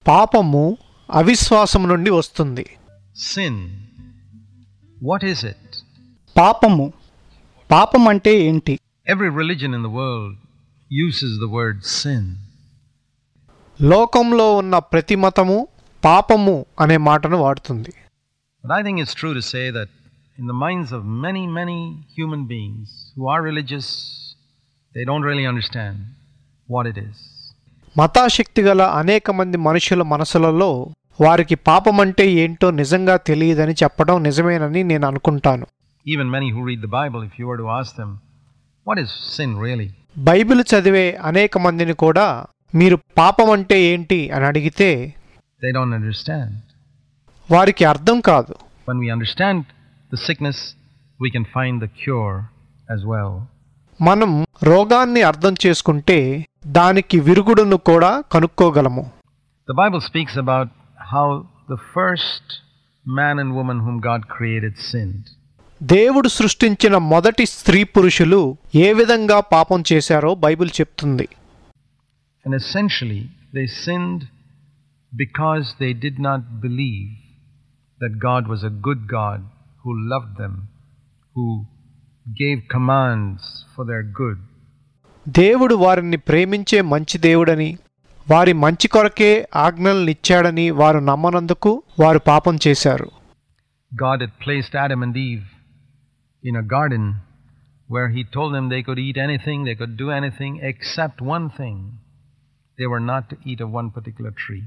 పాపము అవిశ్వాసం నుండి వస్తుంది. Sin. What is it? పాపం అంటే ఏంటి? Every religion in the world uses the word sin. లోకంలో ఉన్న ప్రతి మతము పాపము అనే మాటను వాడుతుంది. But I think it's true to say that in the minds of many human beings who are religious, they don't really understand what it is. మతాశక్తి గల అనేక మంది మనుషుల మనసులలో వారికి పాపం అంటే ఏంటో నిజంగా తెలియదని చెప్పడం నిజమేనని నేను అనుకుంటాను. Even many who read the Bible, if you were to ask them, what is sin really? Bible చదివే అనేక మందిని కూడా మీరు పాపం అంటే ఏంటి అని అడిగితే They don't understand. వారికి అర్థం కాదు. When we understand the sickness, we can find the cure as well. మనం రోగాన్ని అర్థం చేసుకుంటే దానికి విరుగుడును కూడా కనుక్కోగలము. The Bible speaks about how the first man and woman whom God created sinned. దేవుడు సృష్టించిన మొదటి స్త్రీ పురుషులు ఏ విధంగా పాపం చేశారో బైబిల్ చెప్తుంది. And essentially, they sinned because they did not believe that God was a good God who loved them, who gave commands for their good. దేవుడు వారిని ప్రేమించే మంచి దేవుడని, వారి మంచి కొరకే ఆజ్ఞలనిచ్చాడని వారు నమ్మనందుకు వారు పాపం చేశారు. God had placed Adam and Eve in a garden where he told them they could eat anything, they could do anything except one thing. They were not to eat of one particular tree.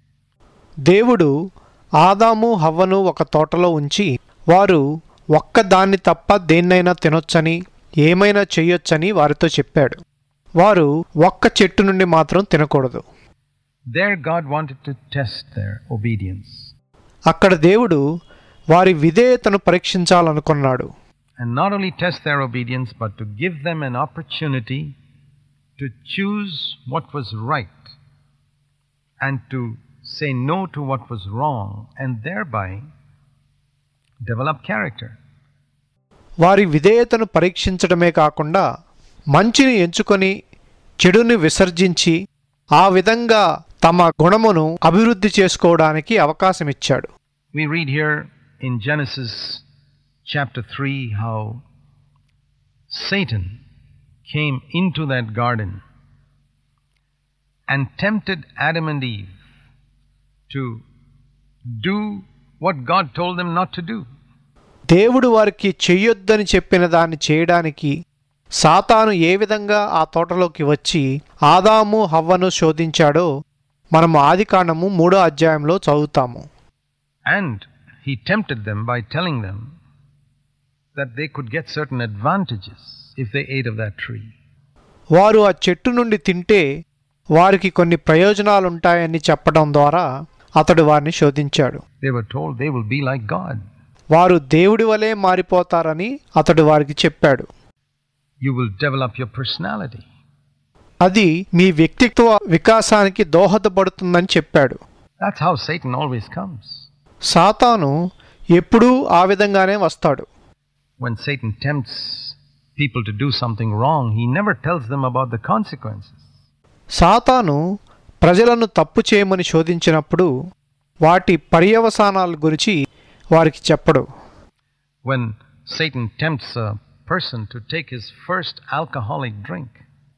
దేవుడు ఆదాము హవ్వను ఒక తోటలో ఉంచి వారు ఒక్క దాన్ని తప్ప దేన్నైనా తినొచ్చని, ఏమైనా చెయ్యొచ్చని వారితో చెప్పాడు. వారు ఒక్క చెట్టు నుండి మాత్రం తినకూడదు. There God wanted to test their obedience. అక్కడ దేవుడు వారి విధేయతను పరీక్షించాలనుకున్నాడు. And not only test their obedience, but to give them an opportunity to choose what was right and to say no to what was wrong and thereby develop character. వారి విధేయతను పరీక్షించడమే కాకుండా మంచిని ఎంచుకొని చెడుని విసర్జించి ఆ విధంగా తమ గుణమును అభివృద్ధి చేసుకోవడానికి అవకాశం ఇచ్చాడు. We read here in Genesis chapter 3 how Satan came into that garden and tempted Adam and Eve to do what God told them not to do. దేవుడు వారికి చెయ్యొద్దని చెప్పిన దాన్ని చేయడానికి సాతాను ఏ విధంగా ఆ తోటలోకి వచ్చి ఆదాము హవ్వను శోధించాడో మనము ఆదికాండము 3వ అధ్యాయంలో చదువుతాము. And he tempted them by telling them that they could get certain advantages if they ate of that tree. వారు ఆ చెట్టు నుండి తింటే వారికి కొన్ని ప్రయోజనాలుంటాయని చెప్పడం ద్వారా అతడు వారిని శోధించాడు. They were told they will be like God. వారు దేవుడి వలె మారిపోతారని అతడు వారికి చెప్పాడు. You will develop your personality. అది మీ వ్యక్తిత్వ వికాసానికి దోహదపడుతుందని చెప్పాడు. That's how Satan always comes. సాతాను ఎప్పుడూ ఆ విధంగానే వస్తాడు. When Satan tempts people to do something wrong, he never tells them about the consequences. సాతాను ప్రజలను తప్పు చేయమని శోధించినప్పుడు వాటి పర్యవసానాల గురించి వారికి చెప్పడు. When Satan tempts a person to take his first alcoholic drink,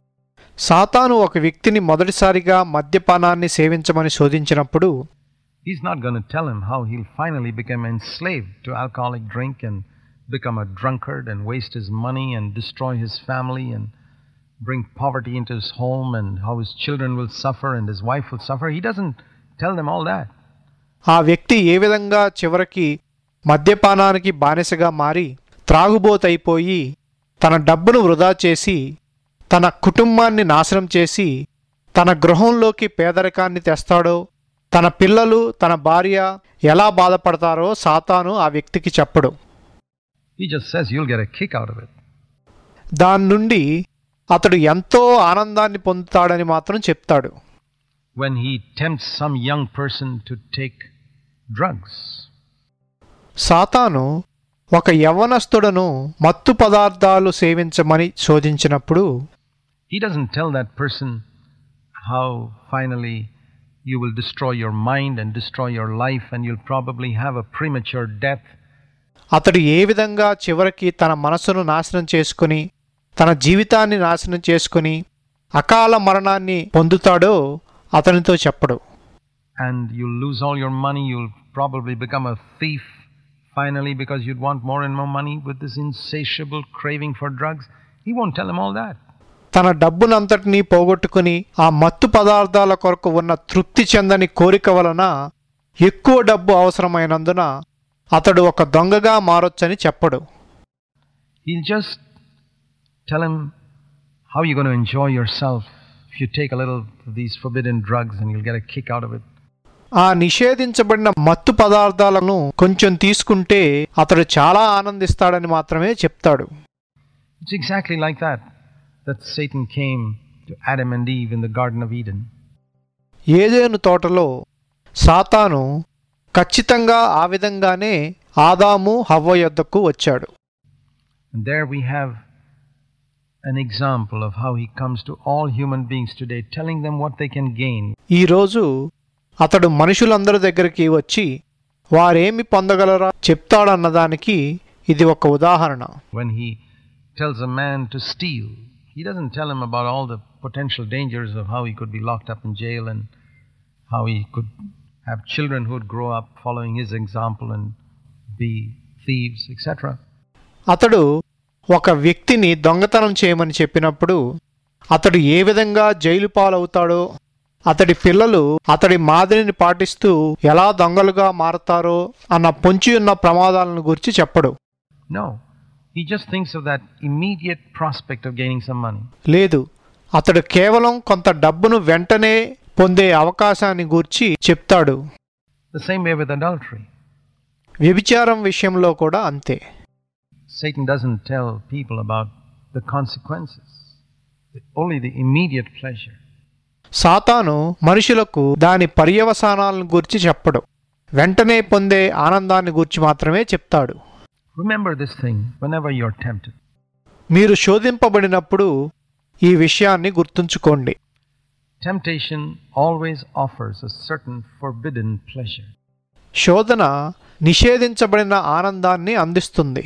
సాతాను ఒక వ్యక్తిని మొదటిసారిగా మద్యపానాన్ని సేవించమని శోధించినప్పుడు he's not going to tell him how he'll finally become enslaved to alcoholic drink and become a drunkard and waste his money and destroy his family and bring poverty into his home and how his children will suffer and his wife will suffer. He doesn't tell them all that. ఆ వ్యక్తి ఏ విధంగా చివరికి మద్యపానానికి బానిసగా మారి త్రాగుబోతైపోయి తన డబ్బును వృధా చేసి తన కుటుంబాన్ని నాశనం చేసి తన గృహంలోకి పేదరికాన్ని తెస్తాడో, తన పిల్లలు తన భార్య ఎలా బాధపడతారో సాతాను ఆ వ్యక్తికి చెప్పడు. He just says you'll get a kick out of it. దాని నుండి అతడు ఎంతో ఆనందాన్ని పొందుతాడని మాత్రం చెప్తాడు. When he tempts some young person to take drugs, సాతాను ఒక యవ్వనస్తుడను మత్తు పదార్థాలు సేవించమని శోధించినప్పుడు he doesn't tell that person how finally you will destroy your mind and destroy your life, and you'll probably have a premature death. అతడు ఏ విధంగా చివరికి తన మనసును నాశనం చేసుకుని తన జీవితాన్ని నాశనం చేసుకుని అకాల మరణాన్ని పొందుతాడో అతనితో చెప్పడు. And you'll lose all your money, you'll probably become a thief finally because you'd want more and more money with this insatiable craving for drugs. He won't tell him all that. తన డబ్బునంతటినీ పోగొట్టుకుని ఆ మత్తు పదార్థాల కొరకు ఉన్న తృప్తి చెందని కోరిక వలన ఎక్కువ డబ్బు అవసరమైనందున అతడు ఒక దొంగగా మారొచ్చని చెప్పడు. He'll just tell him how you're going to enjoy yourself if you take a little of these forbidden drugs and you'll get a kick out of it. ఆ నిషేధించబడిన మత్తు పదార్థాలను కొంచెం తీసుకుంటే అతడు చాలా ఆనందిస్తాడని మాత్రమే చెప్తాడు. It's exactly like that Satan came to Adam and Eve in the Garden of Eden. ఏదెను తోటలో సాతాను ఖచ్చితంగా ఆ విధంగానే ఆదాము హవ్వ యొద్దకు వచ్చాడు. And there we have an example of how he comes to all human beings today, telling them what they can gain. ఈ రోజు అతడు మనుషులందరి దగ్గరికి వచ్చి వారేమి పొందగలరా చెప్తాడన్నదానికి ఇది ఒక ఉదాహరణ. When he tells a man to steal, he doesn't tell him about all the potential dangers of how he could be locked up in jail and how he could have children who would grow up following his example and be thieves, etc. అతడు ఒక వ్యక్తిని దొంగతనం చేయమని చెప్పినప్పుడు అతడు ఏ విధంగా jail పాలవుతాడో, అతడి పిల్లలు అతడి మాదిరిని పాటిస్తూ ఎలా దొంగలుగా మారతారో అన్న పొంచియున్న ప్రమాదాలను గురించి చెప్పడు. No, he just thinks of that immediate prospect of gaining some money. లేదు, అతడు కేవలం కొంత డబ్బును వెంటనే పొందే అవకాశాన్ని గూర్చి చెప్తాడు. The same way with adultery. వ్యభిచారం విషయంలో కూడా అంతే. Satan doesn't tell people about the consequences, only the immediate pleasure. సాతాను మనుషులకు దాని పర్యవసానాలను గూర్చి చెప్పడు, వెంటనే పొందే ఆనందాన్ని గూర్చి మాత్రమే చెప్తాడు. Remember this thing whenever you're tempted. మీరు శోధింపబడినప్పుడు ఈ విషయాన్ని గుర్తుంచుకోండి. Temptation always offers a certain forbidden pleasure. శోధన నిషేధించబడిన ఆనందాన్ని అందిస్తుంది.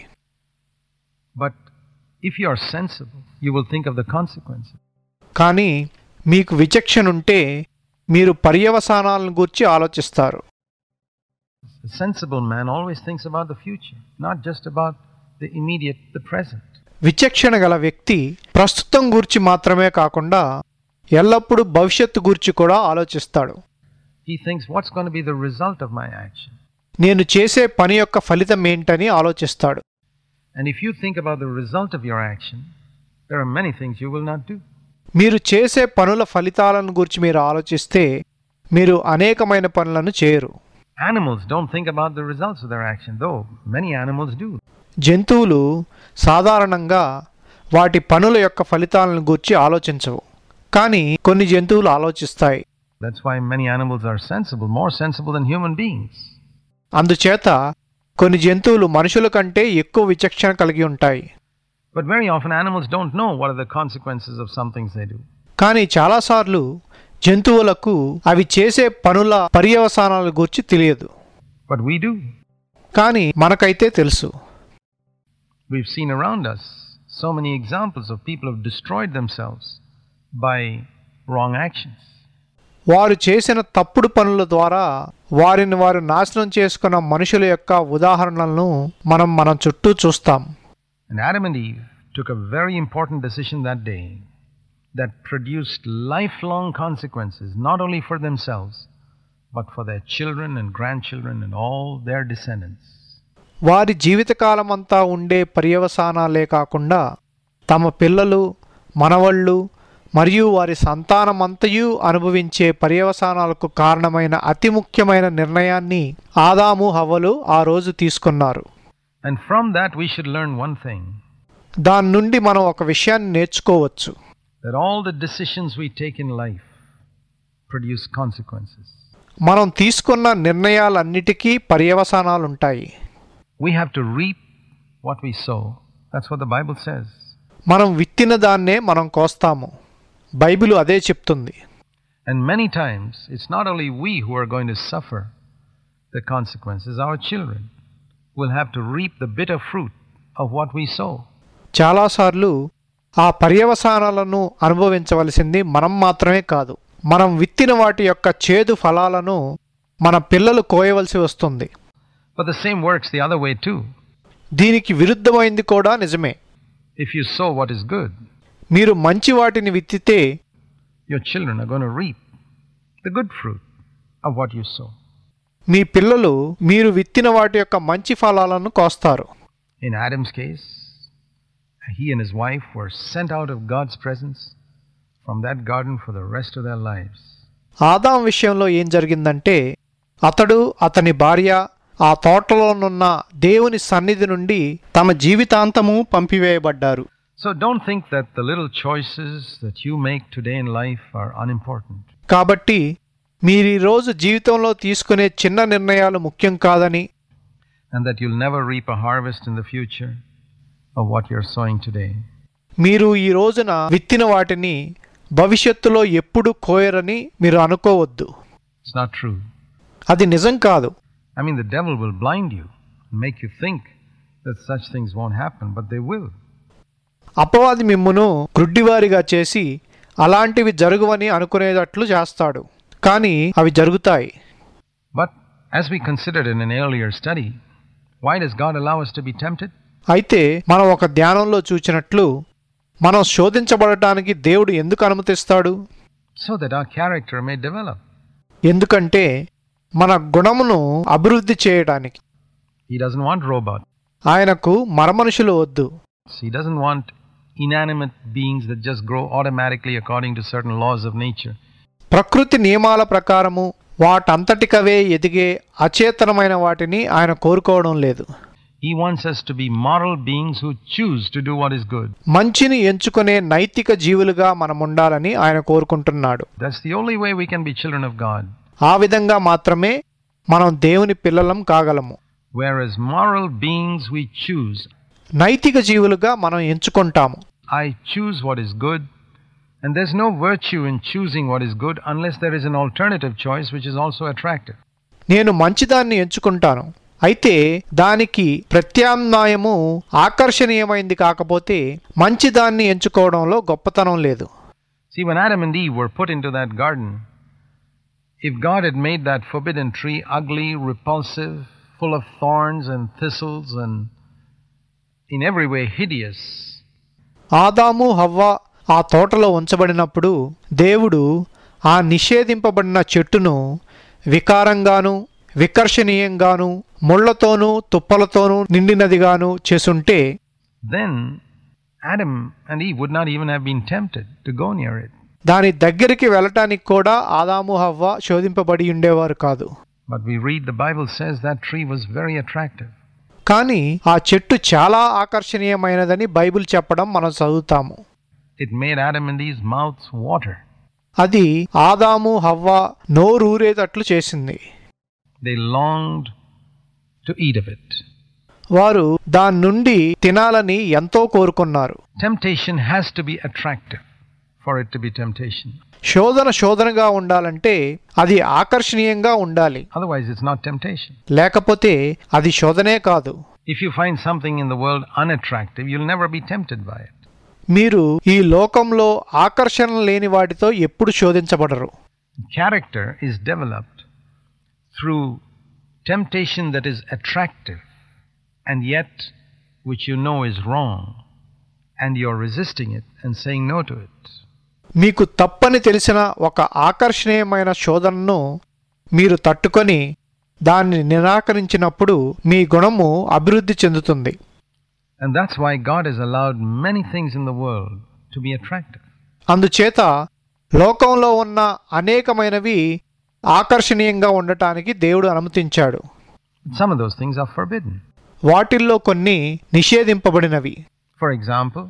But if you are sensible, you will think of the consequences. కానీ మీకు విచక్షణ ఉంటే మీరు పర్యవసానాలను గూర్చి ఆలోచిస్తారు. A sensible man always thinks about the future, not just about the immediate, the present. విచక్షణ గల వ్యక్తి ప్రస్తుతం గూర్చి మాత్రమే కాకుండా ఎల్లప్పుడూ భవిష్యత్తు గూర్చి కూడా ఆలోచిస్తాడు. He thinks, what's going to be the result of my action? నేను చేసే పని యొక్క ఫలితం ఏంటని ఆలోచిస్తాడు. And if you think about the result of your action, there are many things you will not do. మీరు చేసే పనుల ఫలితాలను గురించి మీరు ఆలోచిస్తే మీరు అనేకమైన పనులను చేయరు. Animals don't think about the results of their action, though many animals do. జంతువులు సాధారణంగా వాటి పనుల యొక్క ఫలితాలను గురించి ఆలోచించవు, కానీ కొన్ని జంతువులు ఆలోచిస్తాయి. That's why many animals are sensible, more sensible than human beings. అందుచేత కొన్ని జంతువులు మనుషుల కంటే ఎక్కువ విచక్షణ కలిగి ఉంటాయి. But very often animals don't know what are the consequences of some things they do. కానీ చాలాసార్లు జంతువులకు అవి చేసే పనుల పర్యవసానాల గురించి తెలియదు. But we do. కానీ మనకైతే తెలుసు. We've seen around us so many examples of people who have destroyed themselves by wrong actions. వారు చేసిన తప్పుడు పనుల ద్వారా వారిని వారు నాశనం చేసుకున్న మనుషుల యొక్క ఉదాహరణలను మనం చుట్టూ చూస్తాం. And Adam and Eve took a very important decision that day that produced lifelong consequences, not only for themselves, but for their children and grandchildren and all their descendants. వారి జీవితకాలమంతా ఉండే పర్యవసానాలే కాకుండా తమ పిల్లలు, మనవళ్ళు మరియు వారి సంతానమంతయు అనుభవించే పర్యవసానాలకు కారణమైన అతి ముఖ్యమైన నిర్ణయాన్ని ఆదాము హవ్వలు ఆ రోజు తీసుకున్నారు. And from that we should learn one thing. దాని నుండి మనం ఒక విషయాన్ని నేర్చుకోవచ్చు. That all the decisions we take in life produce consequences. మనం తీసుకున్న నిర్ణయాలన్నిటికీ పర్యవసానాలుంటాయి. We have to reap what we sow. That's what the Bible says. మనం విత్తిన దాన్నే మనం కోస్తాము. బైబిలు అదే చెప్తుంది. And many times, it's not only we who are going to suffer the consequences, our children will have to reap the bitter fruit of what we sow. చాలాసార్లు ఆ పర్యవసానాలను అనుభవించవలసింది మనం మాత్రమే కాదు, మనం విత్తిన వాటి యొక్క చేదు ఫలాలను మన పిల్లలు కోయవలసి వస్తుంది. But the same works the other way too. దీనికి విరుద్ధమైంది కూడా నిజమే. If you sow what is good, మీరు మంచి వాటిని విత్తితే your children are going to reap the good fruit of what you sow. మీ పిల్లలు మీరు విత్తిన వాటి యొక్క మంచి ఫలాలను కోస్తారు. In Adam's case, he and his wife were sent out of God's presence from that garden for the rest of their lives. Adam విషయంలో ఏం జరిగిందంటే అతడు అతని భార్య ఆ తోటలోనున్న దేవుని సన్నిధి నుండి తమ జీవితాంతము పంపివేయబడ్డారు. So don't think that the little choices that you make today in life are unimportant. కాబట్టి మీరు ఈ రోజు జీవితంలో తీసుకునే చిన్న నిర్ణయాలు ముఖ్యం కాదని, And that you'll never reap a harvest in the future of what you're sowing today. మీరు ఈ రోజున విత్తిన వాటిని భవిష్యత్తులో ఎప్పుడు కోయరని మీరు అనుకోవద్దు. It's not true. అది నిజం కాదు. I mean, the devil will blind you and make you think that such things won't happen, but they will. అపవాది మిమ్మును గ్రుడ్డివారిగా చేసి అలాంటివి జరుగువని అనుకునేటట్లు చేస్తాడు, కానీ అవి జరుగుతాయి. But as we considered in an earlier study, why does God allow us to be tempted? అయితే మనం ఒక ధ్యానంలో చూచినట్లు మనం శోధించబడటానికి దేవుడు ఎందుకు అనుమతిస్తాడు? So that our character may develop. ఎందుకంటే మన గుణమును అభివృద్ధి చేయడానికి. He doesn't want robots. ఆయనకు మరమనుషులు వద్దు. He doesn't want inanimate beings that just grow automatically according to certain laws of nature. ప్రకృతి నియమాల ప్రకారము వాటంతటికవే ఎదిగే అచేతనమైన వాటిని ఆయన కోరుకోవడం లేదు. He wants us to be moral beings who choose to do what is good. మంచిని ఎంచుకునే నైతిక జీవులుగా మనం ఉండాలని ఆయన కోరుకుంటున్నాడు. That's the only way we can be children of God. ఆ విధంగా మాత్రమే మనం దేవుని పిల్లలం కాగలము. Whereas moral beings we choose. నైతిక జీవులుగా మనం ఎంచుకుంటాము. I choose what is good, and there's no virtue in choosing what is good unless there is an alternative choice which is also attractive. నేను మంచిదాన్ని ఎంచుకుంటాను, అయితే దానికి ప్రత్యామ్నాయము ఆకర్షణీయమైంది కాకపోతే మంచిదాన్ని ఎంచుకోవడంలో గొప్పతనం లేదు. See, when Adam and Eve were put into that garden, if God had made that forbidden tree ugly, repulsive, full of thorns and thistles and in every way hideous, ఆదాము హవ్వ ఆ తోటలో ఉంచబడినప్పుడు దేవుడు ఆ నిషేధింపబడిన చెట్టును వికారంగాను వికర్షణీయంగాను ముళ్లతోనూ తుప్పలతోనూ నిండినదిగాను చేసుంటే, then Adam and Eve would not even have been tempted to go near it. దాని దగ్గరికి వెళ్ళటానికి కూడా ఆదాము హవ్వ శోధింపబడి ఉండేవారు కాదు. But we read the Bible says that tree was very attractive. కానీ ఆ చెట్టు చాలా ఆకర్షణీయమైనదని బైబిల్ చెప్పడం మనం చదువుతాము. It made Adam and Eve's mouths water. అది ఆదాము హవ్వ నోరూరేటట్లు చేసింది. They longed to eat of it. వారు దాని నుండి తినాలని ఎంతో కోరుకున్నారు. Temptation has to be attractive for it to be temptation. శోధనగా ఉండాలంటే అది ఆకర్షణీయంగా ఉండాలి, Otherwise it's not temptation. లేకపోతే అది శోధనే కాదు. If you find something in the world unattractive, you'll never be tempted by it. మీరు ఈ లోకంలో ఆకర్షణ లేని వాటితో ఎప్పుడు శోధించబడరు. Character is developed through temptation that is attractive and yet which you know is wrong and you're resisting it and saying no to it. మీకు తప్పని తెలిసిన ఒక ఆకర్షణీయమైన శోధనను మీరు తట్టుకొని దాన్ని నిరాకరించినప్పుడు మీ గుణము అభివృద్ధి చెందుతుంది. And that's why God has allowed many things in the world to be attractive. అందుచేత లోకంలో ఉన్న అనేకమైనవి ఆకర్షణీయంగా ఉండటానికి దేవుడు అనుమతించాడు. Some of those things are forbidden. వాటిల్లో కొన్ని నిషేధింపబడినవి. For example,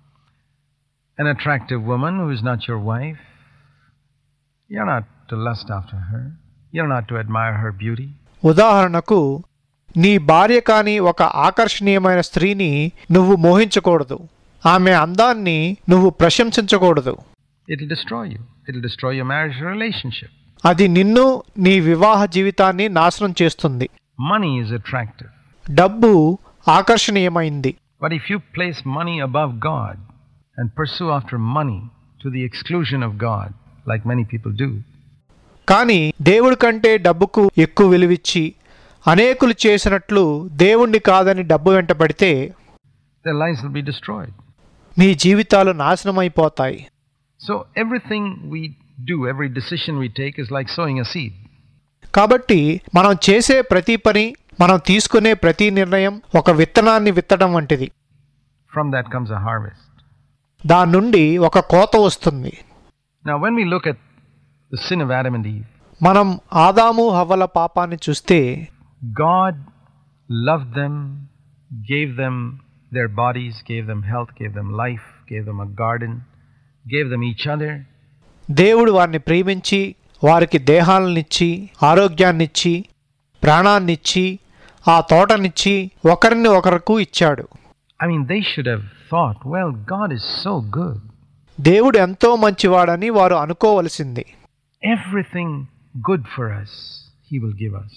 an attractive woman who is not your wife, you're not to lust after her. You're not to admire her beauty. ఉదాహరణకు, నీ భార్య కాని ఒక ఆకర్షణీయమైన స్త్రీని నువ్వు మోహించకూడదు. ఆమె అందాన్ని నువ్వు ప్రశంసించకూడదు. It'll destroy you. It'll destroy your marriage relationship. అది నిన్ను నీ వివాహ జీవితాన్ని నాశనం చేస్తుంది. Money is attractive. డబ్బు ఆకర్షణీయమైంది. But if you place money above God and pursue after money to the exclusion of God, like many people do, కానీ దేవుడి కంటే డబ్బుకు ఎక్కువ విలువిచ్చి అనేకులు చేసినట్లు దేవుణ్ణి కాదని డబ్బు వెంటబడితే their lives will be destroyed. మీ జీవితాలు నాశనమైపోతాయి. So everything we do, every decision we take is like sowing a seed. కాబట్టి మనం చేసే ప్రతి పని, మనం తీసుకునే ప్రతి నిర్ణయం ఒక విత్తనాన్ని విత్తడం వంటిది. From that comes a harvest. దాని నుండి ఒక కోత వస్తుంది. Now when we look at the sin of Adam and Eve, మనం ఆదాము హవ్వల పాపాన్ని చూస్తే God loved them, gave them their bodies, gave them health, gave them life, gave them a garden, gave them each other. దేవుడు వారిని ప్రేమించి వారికి దేహాలనిచ్చి ఆరోగ్యాన్నిచ్చి ప్రాణాన్నిచ్చి ఆ తోటనిచ్చి ఒకరిని ఒకరికి ఇచ్చాడు. I mean, they should have thought, well, God is so good. దేవుడు ఎంతో మంచివాడని వారు అనుకోవలసింది. Everything good for us, He will give us.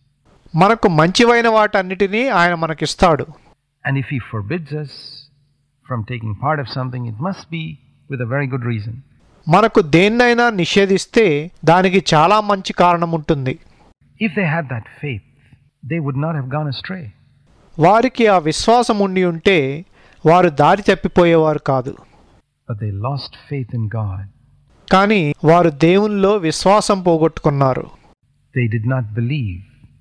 మనకు మంచివైన వాటన్నిటినీ ఆయన మనకిస్తాడు. And if He forbids us from taking part of something, it must be with a very good reason. మనకు దేన్నైనా నిషేధిస్తే దానికి చాలా మంచి కారణం ఉంటుంది. If they had that faith, they would not have gone astray. వారికి ఆ విశ్వాసం ఉండి ఉంటే వారు దారి తప్పిపోయేవారు కాదు. But they lost faith in God. కానీ వారు దేవునిలో విశ్వాసం పోగొట్టుకున్నారు. They did not believe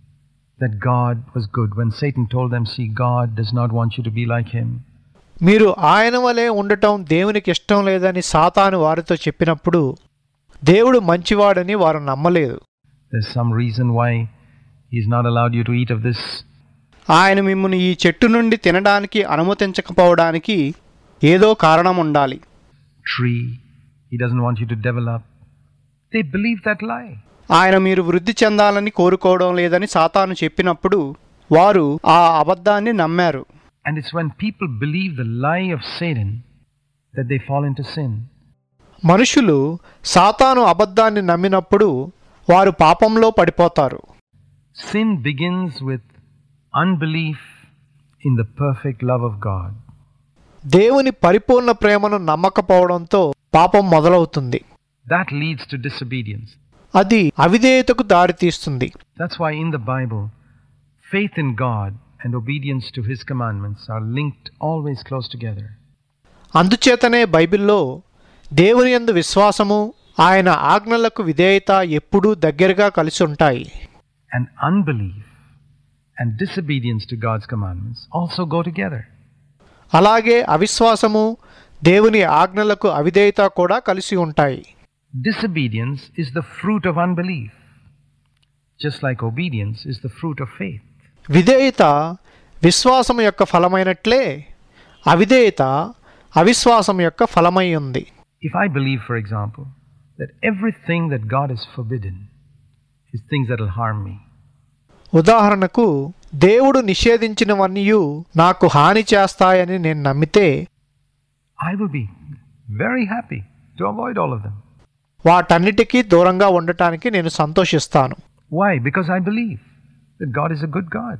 that God was good. When Satan told them, see, God does not want you to be like Him. మీరు ఆయన వలె ఉండటం దేవునికి ఇష్టం లేదని సాతాను వారితో చెప్పినప్పుడు దేవుడు మంచివాడని వారు నమ్మలేదు. There's some reason why He's not allowed you to eat of this. ఆయన మిమ్మల్ని ఈ చెట్టు నుండి తినడానికి అనుమతించకపోవడానికి ఏదో కారణం ఉండాలి. Tree, He doesn't want you to develop. They believe that lie. ఆయన మీరు వృద్ధి చెందాలని కోరుకోవడం లేదని సాతాను చెప్పినప్పుడు వారు ఆ అబద్ధాన్ని నమ్మారు. And it's when people believe the lie of Satan that they fall into sin. మనుషులు సాతాను అబద్ధాన్ని నమ్మినప్పుడు వారు పాపంలో పడిపోతారు. Sin begins with unbelief in the perfect love of God. దేవుని పరిపూర్ణ ప్రేమను నమ్మకపోవడంతో పాపం మొదలవుతుంది. That leads to disobedience. అది అవిధేయతకు దారితీస్తుంది. That's why in the Bible, faith in God and obedience to His commandments are linked always close together. అందుచేతనే బైబిల్లో దేవుని యందు విశ్వాసము, ఆయన ఆజ్ఞలకు విధేయత ఎప్పుడూ దగ్గరగా కలిసి ఉంటాయి. And unbelief and disobedience to God's commandments also go together. అలాగే అవిశ్వాసము, దేవుని ఆజ్ఞలకు అవిధేయత కూడా కలిసి ఉంటాయి. Disobedience is the fruit of unbelief, just like obedience is the fruit of faith. విధేయత విశ్వాసం యొక్క ఫలమైనట్లే అవిధేయత అవిశ్వాసం యొక్క ఫలమై ఉంది. If I believe, for example, that everything that God has forbidden is things that will harm me, ఉదాహరణకు దేవుడు నిషేధించినవన్నీ నాకు హాని చేస్తాయని నేను నమ్మితే I will be very happy to avoid all of them. వాటన్నిటికీ దూరంగా ఉండటానికి నేను సంతోషిస్తాను. Why? Because I believe that God is a good God.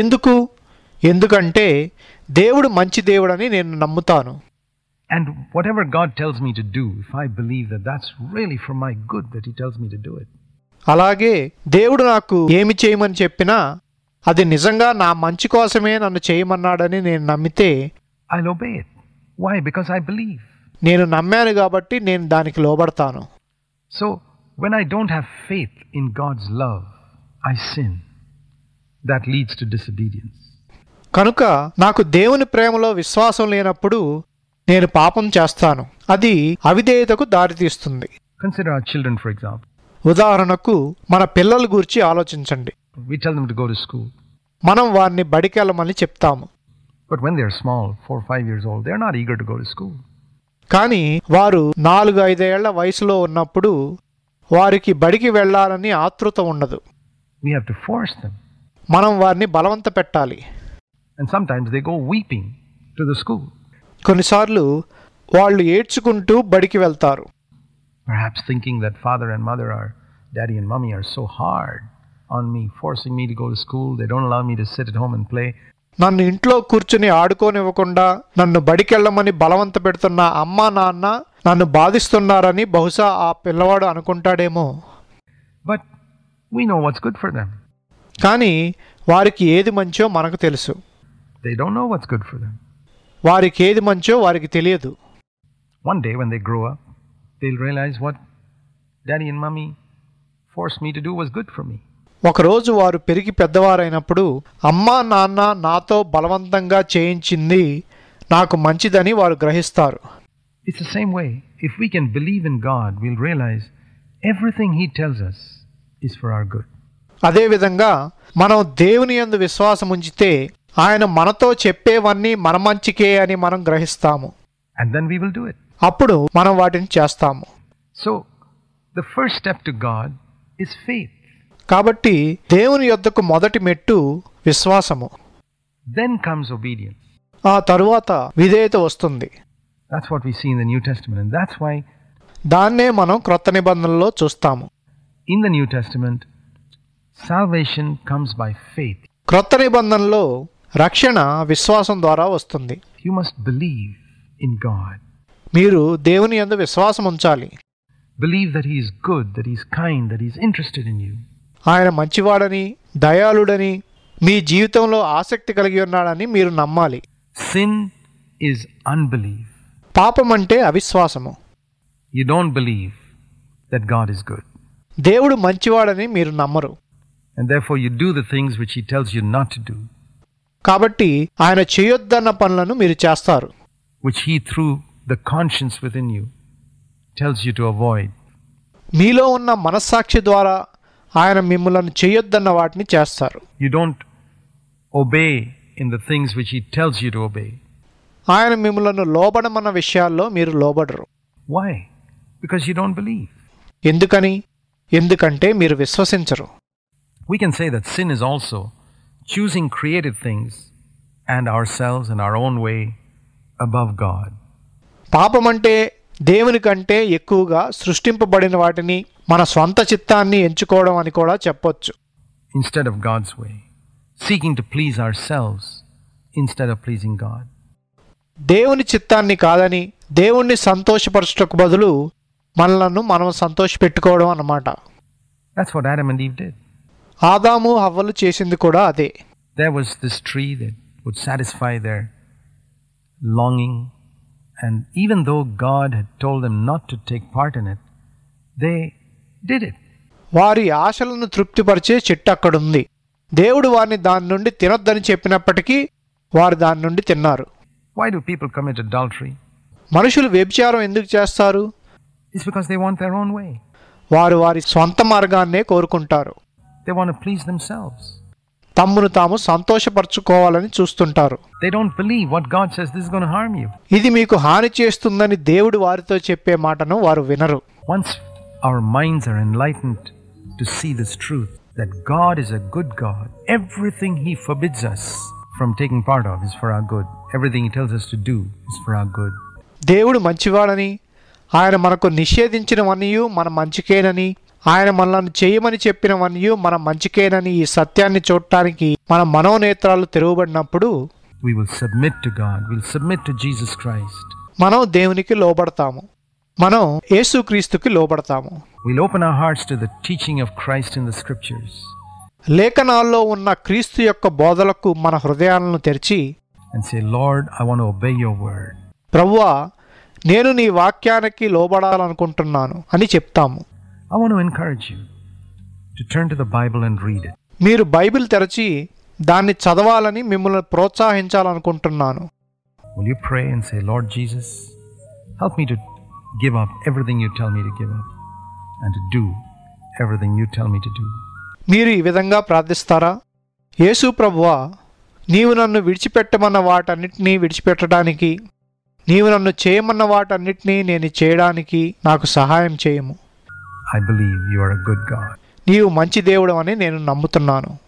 ఎందుకంటే దేవుడు మంచి దేవుడని నేను నమ్ముతాను. And whatever God tells me to do, if I believe that that's really for my good that He tells me to do it. అలాగే దేవుడు నాకు ఏమి చేయమని చెప్పినా అది నిజంగా నా మంచి కోసమే నన్ను చేయమన్నాడని నేను నమ్మితే I'll obey it. Why? Because I believe. నేను నమ్మాను కాబట్టి నేను దానికి లోబడతాను. So, when I don't have faith in God's love, I sin. That leads to disobedience. కనుక నాకు దేవుని ప్రేమలో విశ్వాసం లేనప్పుడు నేను పాపం చేస్తాను. అది అవిధేయతకు దారితీస్తుంది. Consider our children, for example. ఉదాహరణకు మన పిల్లల గురించి ఆలోచించండి. We tell them to go to school. మనం వారిని బడికి వెళ్ళమని చెప్తాము. But when they're small, 4 or 5 years old, they're not eager to go to school. కానీ వారు 4-5 ఏళ్ల వయసులో ఉన్నప్పుడు వారికి బడికి వెళ్ళాలని ఆతృత ఉండదు. We have to force them. మనం వారిని బలవంత పెట్టాలి. And sometimes they go weeping to the school. కొన్నిసార్లు వాళ్ళు ఏడ్చుకుంటూ బడికి వెళ్తారు. perhaps thinking that father and mother are, daddy and mommy are so hard on me, forcing me to go to school. They don't allow me to sit at home and play. నన్ను ఇంట్లో కూర్చుని ఆడుకోనివ్వకుండా నన్ను బడికెళ్ళమని బలవంత పెడుతున్న అమ్మా నాన్న నన్ను బాధిస్తున్నారని బహుశా ఆ పిల్లవాడు అనుకుంటాడేమో. But we know what's good for them. కానీ వారికి ఏది మంచో మనకు తెలుసు. They don't know what's good for them. వారికి ఏది మంచో వారికి తెలియదు. One day when they grow up, they'll realize what daddy and mommy forced me to do was good for me. ఒకరోజు వారు పెరిగి పెద్దవారైనప్పుడు అమ్మా నాన్న నాతో బలవంతంగా చేయించింది నాకు మంచిదని వారు గ్రహిస్తారు. It's the same way. If we can believe in God, we'll realize everything He tells us is for our good. అదేవిధంగా మనం దేవుని యందు విశ్వాసం ఉంచితే ఆయన మనతో చెప్పేవన్నీ మన మంచికే అని మనం గ్రహిస్తాము. And then we will do it. అప్పుడు మనం వాటిని చేస్తాము. So, the first step to God is faith. కాబట్టి దేవుని యొద్దకు మొదటి మెట్టు విశ్వాసము. Then comes obedience. ఆ తరువాత విధేయత వస్తుంది. That's what we see in the New Testament, and that's why దాన్నే మనం క్రొత్త నిబంధనలో చూస్తాము. in the New Testament, salvation comes by faith. క్రొత్త నిబంధనలో రక్షణ విశ్వాసం ద్వారా వస్తుంది. You must believe in God. మీరు దేవుని యందు విశ్వాసం ఉంచాలి. Believe that He is good, that He is kind, that He is interested in you. ఆయన మంచివాడని దయాళుడని మీ జీవితంలో ఆసక్తి కలిగి ఉన్నాడని మీరు నమ్మాలి. Sin is unbelief. పాపం అంటే అవిశ్వాసము. You don't believe that God is good. దేవుడు మంచివాడని మీరు నమ్మరు. And therefore you do the things which He tells you not to do, కాబట్టి ఆయన చేయొద్దన్న పనులను మీరు చేస్తారు. which He, through the conscience within you, tells you to avoid. మీలో ఉన్న మనస్సాక్షి ద్వారా ఆయన మిమ్మల్ని చేయొద్దన్న వాటిని చేస్తారు. You don't obey in the things which He tells you to obey. ఆయన మిమ్మల్ని లోబడమన్న విషయాల్లో మీరు లోబడరు. Why? Because you don't believe. ఎందుకని? ఎందుకంటే మీరు విశ్వసించరు. We can say that sin is also choosing created things and ourselves and our own way above God. పాపం అంటే దేవుని కంటే ఎక్కువగా సృష్టింపబడిన వాటిని మన స్వంత చిత్తాన్ని ఎంచుకోవడం అని కూడా చెప్పొచ్చు. Instead of God's way. Seeking to please ourselves instead of pleasing God. దేవుని చిత్తాన్ని కాదని దేవుణ్ణి సంతోషపరచుటకు బదులు మనలను మనం సంతోషపెట్టుకోవడం అన్నమాట. That's what Adam and Eve did. ఆదాము హవ్వలు చేసింది కూడా అదే. There was this tree that would satisfy their longing, and even though God had told them not to take part in it, they did it. వారి ఆశలను తృప్తిపరిచే చెట్టు అక్కడుంది. దేవుడు వారిని దాని నుండి తినొద్దని చెప్పినప్పటికీ వారు దాని నుండి తిన్నారు. Why do people commit adultery? మనుషులు వ్యభిచారం ఎందుకు చేస్తారు? It's because they want their own way. వారు వారి స్వంత మార్గాన్నే కోరుకుంటారు. They want to please themselves. తమ్మును తాము సంతోషపరచుకోవాలని చూస్తుంటారు. They don't believe what God says, this is going to harm you. ఇది మీకు హాని చేస్తుందని దేవుడు వారితో చెప్పే మాటను వారు వినరు. Once our minds are enlightened to see this truth, that God is a good God, everything He forbids us from taking part of is for our good. Everything He tells us to do is for our good. దేవుడు మంచివాడని, ఆయన మనకు నిషేధించినవన్నీ మన మంచికేనని, ఆయన మనల్ని చేయమని చెప్పినవన్నీ మన మంచికేనని ఈ సత్యాన్ని చూడటానికి మన మనోనేత్రాలు తెరవబడినప్పుడు we will submit to God, we'll submit to Jesus Christ. మనం దేవునికి లోబడతాము. మనం యేసుక్రీస్తుకి లోబడతాము. We'll open our hearts to the teaching of Christ in the scriptures. లేఖనాల్లో ఉన్న క్రీస్తు యొక్క బోధలకు మన హృదయాలను తెరిచి and say, Lord, I want to obey your word. ప్రభువా, నేను నీ వాక్యానికి లోబడాలనుకుంటున్నాను అని చెప్తాము. I want to encourage you to turn to the Bible and read it. మీరు బైబిల్ తెరచి దాన్ని చదవాలని మిమ్మల్ని ప్రోత్సహించాలనుకుంటున్నాను. Will you pray and say, Lord Jesus, help me to give up everything you tell me to give up and to do everything you tell me to do. మీరు ఈ విధంగా ప్రార్థిస్తారా? యేసు ప్రభువా, నీవు నన్ను విడిచిపెట్టమన్న వాటన్నిటినీ విడిచిపెట్టడానికి, నీవు నన్ను చేయమన్న వాటన్నిటినీ నేను చేయడానికి నాకు సహాయం చేయము. I believe you are a good God. నీవు మంచి దేవుడు అని నేను నమ్ముతున్నాను.